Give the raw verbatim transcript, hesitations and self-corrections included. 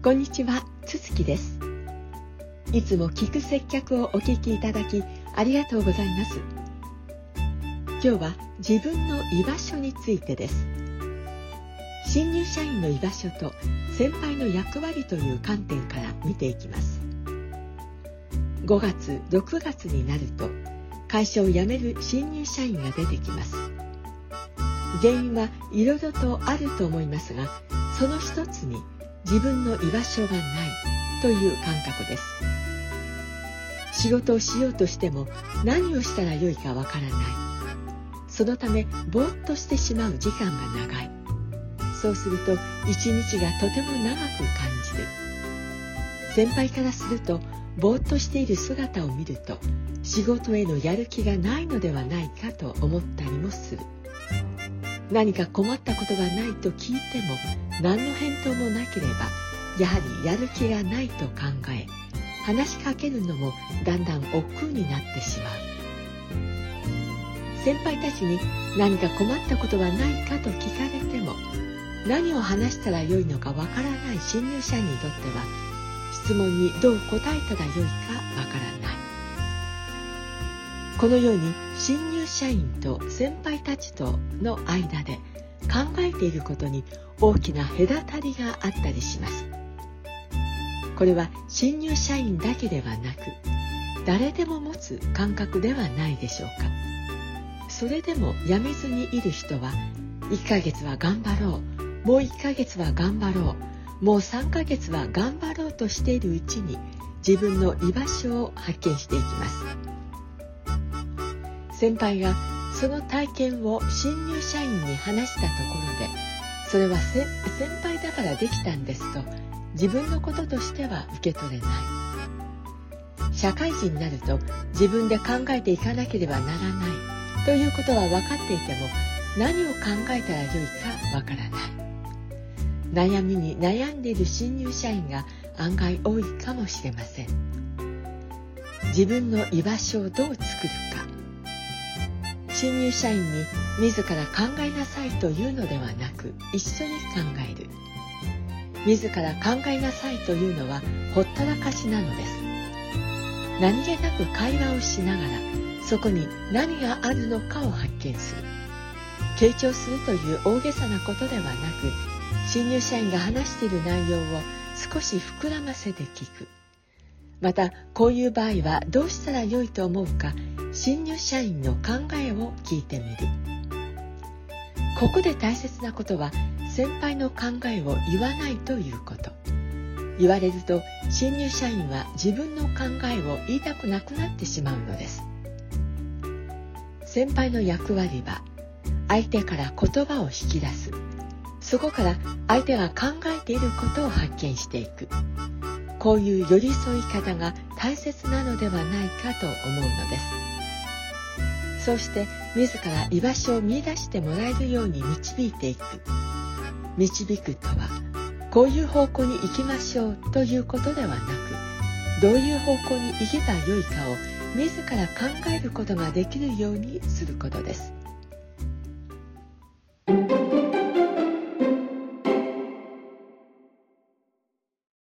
こんにちは、つつきです。いつも聞く接客をお聞きいただきありがとうございます。今日は自分の居場所についてです。新入社員の居場所と先輩の役割という観点から見ていきます。ごがつ、ろくがつになると会社を辞める新入社員が出てきます。原因はいろいろとあると思いますが、その一つに自分の居場所がないという感覚です。仕事をしようとしても何をしたらよいかわからない。そのためぼーっとしてしまう時間が長い。そうすると一日がとても長く感じる。先輩からするとぼーっとしている姿を見ると仕事へのやる気がないのではないかと思ったりもする。何か困ったことがないと聞いても何の返答もなければやはりやる気がないと考え、話しかけるのもだんだん億劫になってしまう。先輩たちに何か困ったことはないかと聞かれても何を話したらよいのかわからない新入社員にとっては質問にどう答えたらよいかわからない。このように新入社員と先輩たちとの間で考えていることに大きな隔たりがあったりします。これは新入社員だけではなく誰でも持つ感覚ではないでしょうか。それでも辞めずにいる人はいっかげつは頑張ろう、もういっかげつは頑張ろう、もうさんかげつは頑張ろうとしているうちに自分の居場所を発見していきます。先輩がその体験を新入社員に話したところで、それは先輩だからできたんですと自分のこととしては受け取れない。社会人になると自分で考えていかなければならないということは分かっていても何を考えたらよいかわからない。悩みに悩んでいる新入社員が案外多いかもしれません。自分の居場所をどう作るか。新入社員に自ら考えなさいというのではなく一緒に考える。自ら考えなさいというのはほったらかしなのです。何気なく会話をしながらそこに何があるのかを発見する。傾聴するという大げさなことではなく、新入社員が話している内容を少し膨らませて聞く。またこういう場合はどうしたらよいと思うか新入社員の考えを聞いてみる。ここで大切なことは先輩の考えを言わないということ。言われると新入社員は自分の考えを言いたくなくなってしまうのです。先輩の役割は相手から言葉を引き出す。そこから相手が考えていることを発見していく。こういう寄り添い方が大切なのではないかと思うのです。そうして自ら居場所を見出してもらえるように導いていく。導くとはこういう方向に行きましょうということではなく、どういう方向に行けばよいかを自ら考えることができるようにすることです。